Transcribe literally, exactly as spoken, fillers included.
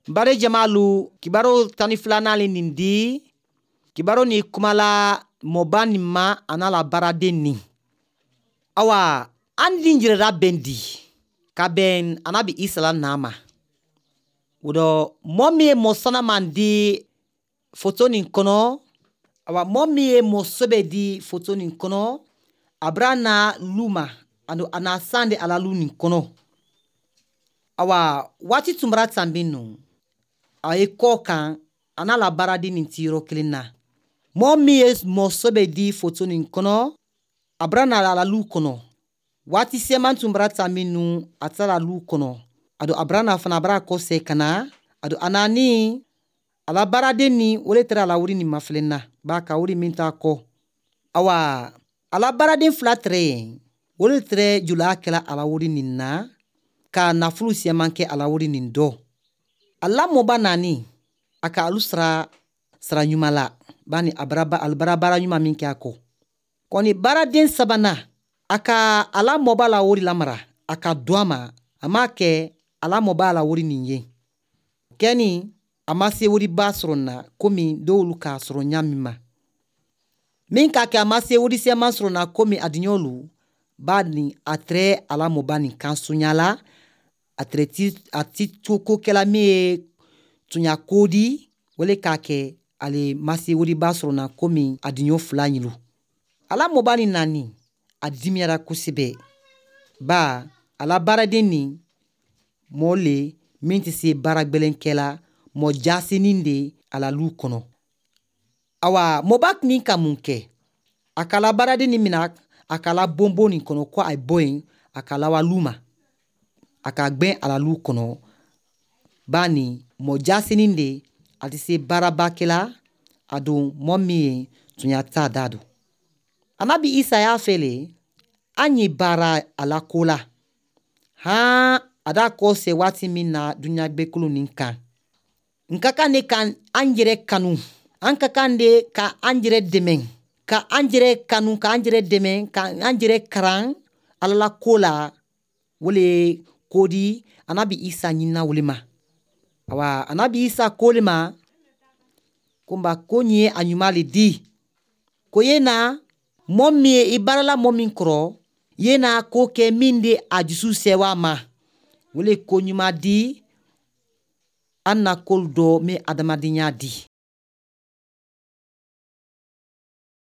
Bare jamalu kibaro tani filanan nin di kibaro ni kumala moba nin ma anala baraden nin. Awa an din jirara bendi ka ben anabi Isa la nama. Wodo momi mo sana man di foto nin kono. Awa momi mo sobe di foto nin kono. Abrana luma anu anasande ala lu nin kono. Awa wati tumbra tambinu. Aye kokan anala baradi nin tiro kilina. Momi mo sobe di foto nin kono. Abrana ala lu kono. Wati seman tumbra tambinu atala lu kono. Ado abrana fana abra kose kana. Ado anani ala barade ni wole tere ala wuri ni maflena. Baka wuri minta ko. Awa ala barade flatre. Wole tere jula kela ala wuri nina. Ka nafulu siyamanke ala wuri nindo. Ala moba nani. Aka alusra sra nyumala. Bani abraba albarabara nyuma minke ako. Koni barade sabana. Aka ala moba la wuri lamara. Aka duama. Ama ke ala moba la wuri ninye. Keni amase wuri basrona komi doulu ka sro nyamima. Minka ke amase wuri sema srona komi adinyolu bani atre ala mobani kansunyala atre ti ati tuko kela me tunya kodi wole kake ale mase wuri basrona komi adinyo flanyilu. Ala mobani nani adimiara kusibe ba ala baradeni mole minti se baragbelen kela mo jasininde ala lu kono. Awa mobak ni kamunke. Akala barade ni minak akala bombo ni kono kwa ay boyin akala wa luma. Akagben ala lu kono. Bani mo jasininde ati se barabakela adu momiye tunyata dadu. Anabi Isa ya fele anyi bara ala kola. Ha ada kose wati mina dunya gbekulu ninka. Nkaka ne kan anjere kanu. Ankaka nde ka anjere demen. Ka anjere kanu ka anjere demen. Ka anjere karan. Alala kola. Wole kodi. Anabi Isa nina ulema. Awa anabi Isa kolema. Kumba konye anyumali di. Koyena. Momie ibarala mominkro. Yena koke minde ajusu sewa ma. Wole konyuma di. Anna koldo me adamadinya di.